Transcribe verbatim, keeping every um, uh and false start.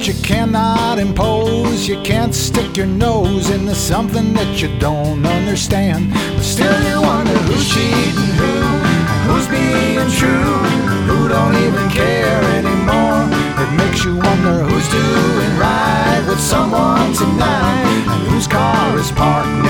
you cannot impose. You can't stick your nose into something that you don't understand. But still you wonder who's cheating who, and who's being true, who don't even care anymore. It makes you wonder who's doing right with someone tonight, and whose car is parked